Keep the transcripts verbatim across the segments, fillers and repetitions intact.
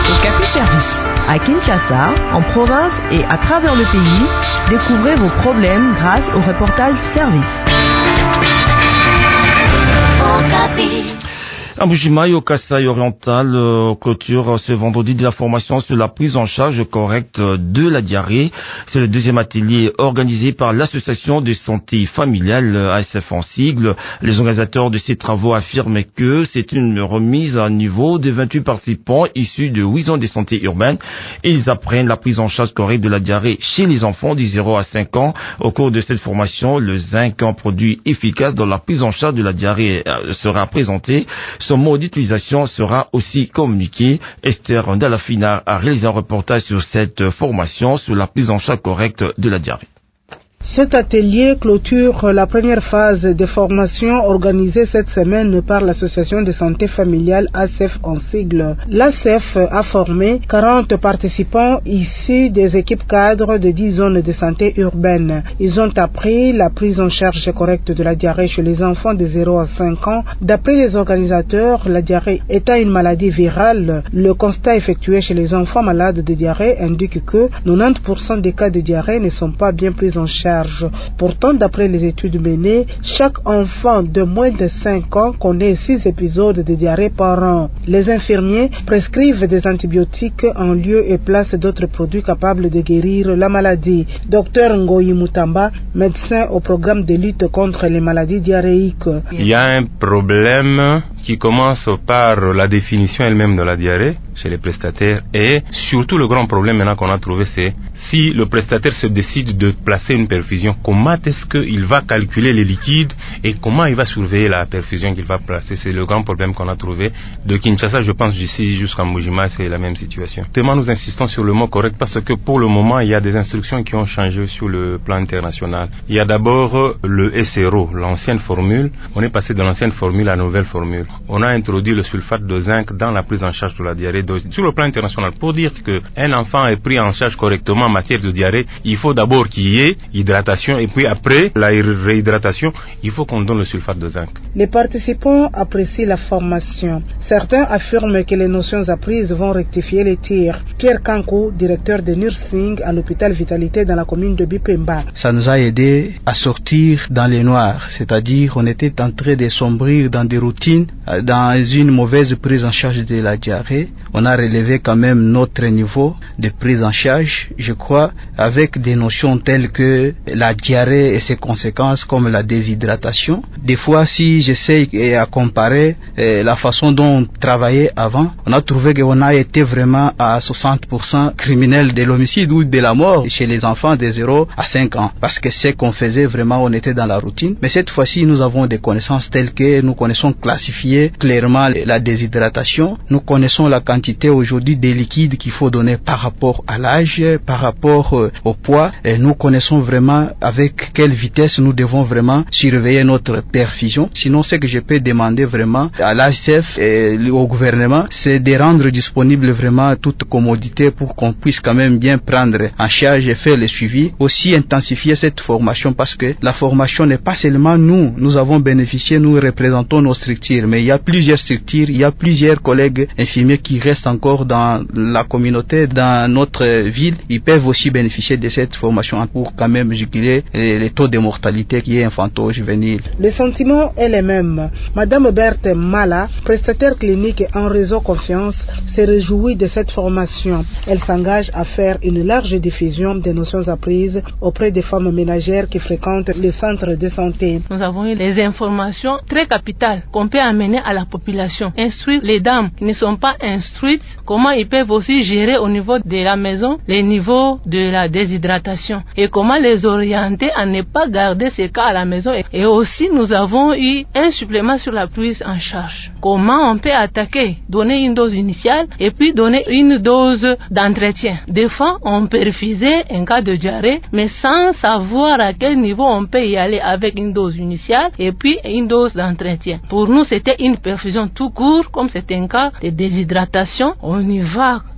au Café Service. À Kinshasa, en province et à travers le pays, découvrez vos problèmes grâce au reportage Service. À Mbujimayi, au Kasaï oriental, euh, clôture ce vendredi de la formation sur la prise en charge correcte de la diarrhée. C'est le deuxième atelier organisé par l'association de santé familiale, A S F en sigle. Les organisateurs de ces travaux affirment que c'est une remise à niveau de vingt-huit participants issus de huit ans de santé urbaine. Et ils apprennent la prise en charge correcte de la diarrhée chez les enfants de zéro à cinq ans. Au cours de cette formation, le zinc, un produit efficace dans la prise en charge de la diarrhée, sera présenté. Son mode d'utilisation sera aussi communiqué. Esther Ndalafina a réalisé un reportage sur cette formation sur la prise en charge correcte de la diarrhée. Cet atelier clôture la première phase de formation organisée cette semaine par l'association de santé familiale A S F en sigle. L'A S F a formé quarante participants issus des équipes cadres de dix zones de santé urbaine. Ils ont appris la prise en charge correcte de la diarrhée chez les enfants de zéro à cinq ans. D'après les organisateurs, la diarrhée étant une maladie virale, le constat effectué chez les enfants malades de diarrhée indique que quatre-vingt-dix pour cent des cas de diarrhée ne sont pas bien pris en charge. Pourtant, d'après les études menées, chaque enfant de moins de cinq ans connaît six épisodes de diarrhée par an. Les infirmiers prescrivent des antibiotiques en lieu et place d'autres produits capables de guérir la maladie. Docteur Ngoyi Mutamba, médecin au programme de lutte contre les maladies diarrhéiques. Il y a un problème qui commence par la définition elle-même de la diarrhée chez les prestataires et surtout le grand problème maintenant qu'on a trouvé, c'est si le prestataire se décide de placer une perfusion, comment est-ce qu'il va calculer les liquides et comment il va surveiller la perfusion qu'il va placer. C'est le grand problème qu'on a trouvé. De Kinshasa, je pense d'ici jusqu'à Mbujimayi, c'est la même situation. Tellement nous insistons sur le mot correct parce que pour le moment, il y a des instructions qui ont changé sur le plan international. Il y a d'abord le S R O, l'ancienne formule. On est passé de l'ancienne formule à la nouvelle formule. On a introduit le sulfate de zinc dans la prise en charge de la diarrhée. Donc, sur le plan international, pour dire qu'un enfant est pris en charge correctement en matière de diarrhée, il faut d'abord qu'il y ait hydratation et puis après la réhydratation, il faut qu'on donne le sulfate de zinc. Les participants apprécient la formation. Certains affirment que les notions apprises vont rectifier les tirs. Pierre Kankou, directeur de nursing à l'hôpital Vitalité dans la commune de Bipemba. Ça nous a aidé à sortir dans les noirs, c'est-à-dire on était en train de sombrer dans des routines, dans une mauvaise prise en charge de la diarrhée. On a relevé quand même notre niveau de prise en charge, je crois, avec des notions telles que la diarrhée et ses conséquences comme la déshydratation. Des fois, si j'essaie à comparer eh, la façon dont on travaillait avant, on a trouvé qu'on a été vraiment à soixante pour cent criminels de l'homicide ou de la mort chez les enfants de zéro à cinq ans. Parce que ce qu'on faisait vraiment, on était dans la routine. Mais cette fois-ci, nous avons des connaissances telles que nous connaissons classifier clairement la déshydratation. Nous connaissons la quantité aujourd'hui des liquides qu'il faut donner par rapport à l'âge, par rapport euh, au poids. Et nous connaissons vraiment avec quelle vitesse nous devons vraiment surveiller notre perfusion. Sinon, ce que je peux demander vraiment à l'A S F et au gouvernement, c'est de rendre disponible vraiment toute commodité pour qu'on puisse quand même bien prendre en charge et faire le suivi. Aussi intensifier cette formation parce que la formation n'est pas seulement nous. Nous avons bénéficié, nous représentons nos structures, mais il y a plusieurs structures, il y a plusieurs collègues infirmiers qui restent encore dans la communauté, dans notre ville. Ils peuvent aussi bénéficier de cette formation pour quand même juguler les taux de mortalité qui est infanto-juvénile. Le sentiment est le même. Madame Berthe Mala, prestataire clinique en réseau confiance, se réjouit de cette formation. Elle s'engage à faire une large diffusion des notions apprises auprès des femmes ménagères qui fréquentent les centres de santé. Nous avons eu des informations très capitales qu'on peut amener à la population. Instruire les dames qui ne sont pas instruites, comment ils peuvent aussi gérer au niveau de la maison les niveaux de la déshydratation et comment les orienter à ne pas garder ces cas à la maison. Et aussi nous avons eu un supplément sur la prise en charge. Comment on peut attaquer, donner une dose initiale et puis donner une dose d'entretien. Des fois on peut refuser un cas de diarrhée mais sans savoir à quel niveau on peut y aller avec une dose initiale et puis une dose d'entretien. Pour nous c'était une perfusion tout court, comme c'est un cas de déshydratation, on y va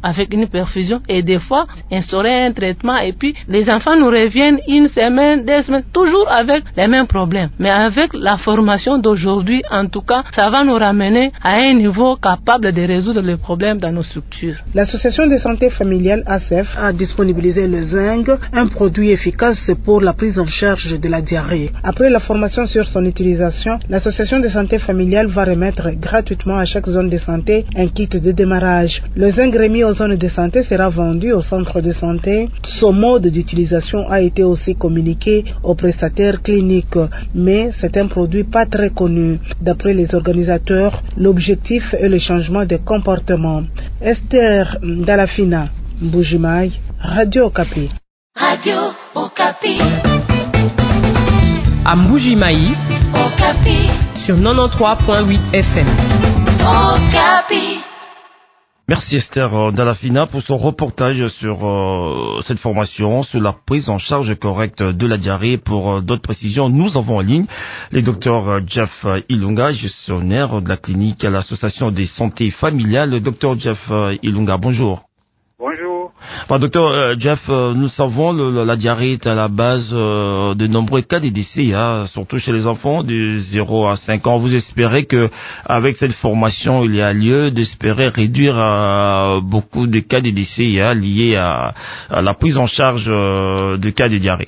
avec une perfusion et des fois instaurer un traitement et puis les enfants nous reviennent une semaine, deux semaines, toujours avec les mêmes problèmes. Mais avec la formation d'aujourd'hui, en tout cas, ça va nous ramener à un niveau capable de résoudre les problèmes dans nos structures. L'Association de santé familiale A S E F a disponibilisé le zinc, un produit efficace pour la prise en charge de la diarrhée. Après la formation sur son utilisation, l'Association de santé familiale va remettre gratuitement à chaque zone de santé un kit de démarrage. Le zinc remis aux zones de santé sera vendu au centre de santé. Son mode d'utilisation a été aussi communiqué aux prestataires cliniques, mais c'est un produit pas très connu. D'après les organisateurs, l'objectif est le changement de comportement. Esther Dalafina, Mbujimaï, Radio Okapi. Radio Okapi. À Mbujimaï, Okapi. Sur quatre-vingt-treize virgule huit F M. Okapi. Merci Esther Dalafina pour son reportage sur euh, cette formation, sur la prise en charge correcte de la diarrhée. Pour euh, d'autres précisions, nous avons en ligne le docteur Jeff Ilunga, gestionnaire de la clinique à l'association des santé familiales. Le docteur Jeff Ilunga, bonjour. Bonjour. Enfin, docteur euh, Jeff, euh, nous savons le, le, la diarrhée est à la base euh, de nombreux cas de décès, hein, surtout chez les enfants de zéro à cinq ans. Vous espérez que avec cette formation, il y a lieu d'espérer réduire euh, beaucoup de cas de décès hein, liés à, à la prise en charge euh, de cas de diarrhée.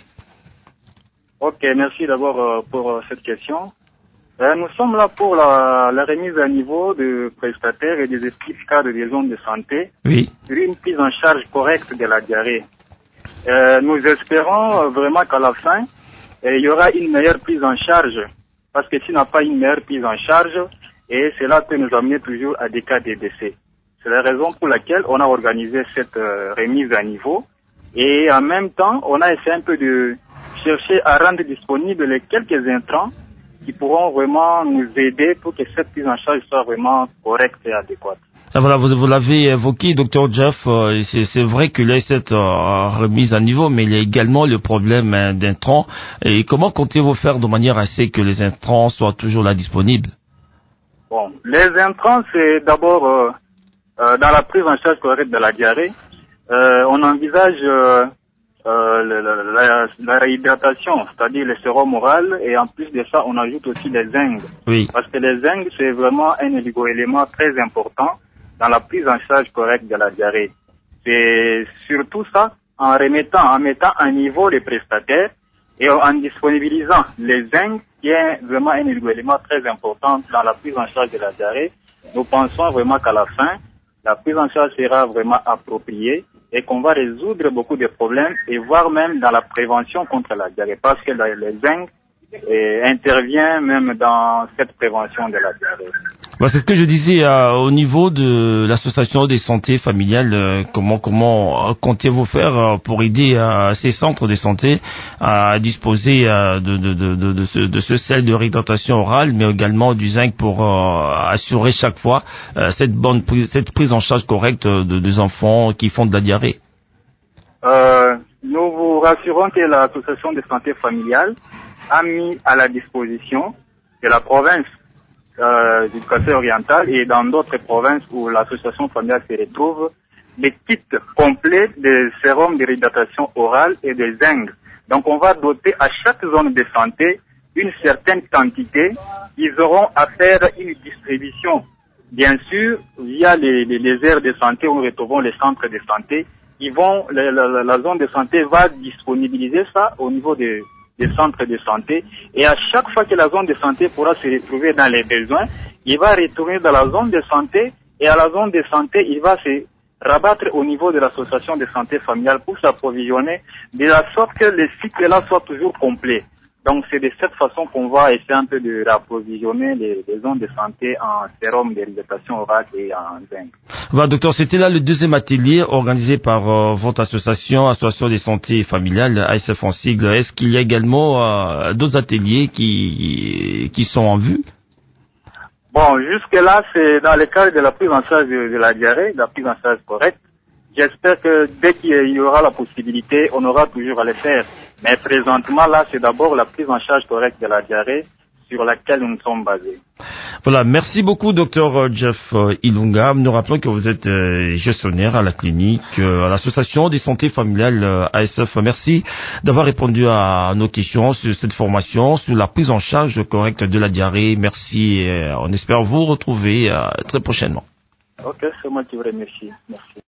Ok, merci d'abord euh, pour euh, cette question. Euh, nous sommes là pour la, la remise à niveau de prestataires et des équipes cadres des zones de santé oui. sur une prise en charge correcte de la diarrhée. Euh, nous espérons euh, vraiment qu'à la fin, euh, il y aura une meilleure prise en charge, parce que s'il n'y a pas une meilleure prise en charge, et cela peut nous amener toujours à des cas de décès. C'est la raison pour laquelle on a organisé cette euh, remise à niveau, et en même temps, on a essayé un peu de chercher à rendre disponibles les quelques intrants qui pourront vraiment nous aider pour que cette prise en charge soit vraiment correcte et adéquate. Ah, voilà, vous, vous l'avez évoqué, docteur Jeff, euh, c'est, c'est vrai qu'il y a cette euh, remise à niveau, mais il y a également le problème hein, d'intrants. Et comment comptez-vous faire de manière à ce que les intrants soient toujours là disponibles? Bon, les intrants, c'est d'abord euh, euh, dans la prise en charge correcte de la diarrhée, euh, on envisage euh, Euh, la, la, la, la réhydratation, c'est-à-dire le sérum oral, et en plus de ça, on ajoute aussi les zinc. Oui. Parce que les zinc, c'est vraiment un oligo-élément très important dans la prise en charge correcte de la diarrhée. C'est surtout ça, en remettant, en mettant à niveau les prestataires et en disponibilisant les zinc, qui est vraiment un oligo-élément très important dans la prise en charge de la diarrhée. Nous pensons vraiment qu'à la fin, la prise en charge sera vraiment appropriée et qu'on va résoudre beaucoup de problèmes et voire même dans la prévention contre la diarrhée, parce que le, le zinc eh, intervient même dans cette prévention de la diarrhée. Bah, c'est ce que je disais euh, au niveau de l'association des santé familiales. Euh, comment comment euh, comptez-vous faire euh, pour aider euh, ces centres de santé à disposer euh, de, de, de, de, de, ce, de ce sel de réhydratation orale, mais également du zinc pour euh, assurer chaque fois euh, cette bonne prise, cette prise en charge correcte de, des enfants qui font de la diarrhée? Euh, nous vous rassurons que l'association de santé familiale a mis à la disposition de la province euh, du Kassai oriental et dans d'autres provinces où l'association familiale se retrouve, des kits complets de sérum de réhydratation orale et de zinc. Donc on va doter à chaque zone de santé une certaine quantité. Ils auront à faire une distribution, bien sûr, via les, les, les aires de santé où nous retrouvons les centres de santé. Ils vont, la, la, la zone de santé va disponibiliser ça au niveau des, des centres de santé. Et à chaque fois que la zone de santé pourra se retrouver dans les besoins, il va retourner dans la zone de santé et à la zone de santé, il va se rabattre au niveau de l'association de santé familiale pour s'approvisionner de la sorte que le cycle-là soit toujours complet. Donc c'est de cette façon qu'on va essayer un peu de rapprovisionner les, les zones de santé en sérum de réhydratation orale et en zinc. Bah, docteur, c'était là le deuxième atelier organisé par euh, votre association, Association des santé familiales, A S F en sigle. Est-ce qu'il y a également euh, d'autres ateliers qui, qui sont en vue? Bon, jusque-là, c'est dans le cadre de la prise en charge de, de la diarrhée, de la prise en charge correcte. J'espère que dès qu'il y aura la possibilité, on aura toujours à le faire. Mais présentement, là, c'est d'abord la prise en charge correcte de la diarrhée sur laquelle nous sommes basés. Voilà, merci beaucoup, docteur Jeff Ilunga. Nous rappelons que vous êtes euh, gestionnaire à la clinique, euh, à l'association des santé familiale euh, A S F. Merci d'avoir répondu à nos questions sur cette formation, sur la prise en charge correcte de la diarrhée. Merci et euh, on espère vous retrouver euh, très prochainement. Ok, c'est moi qui vous remercie. Merci.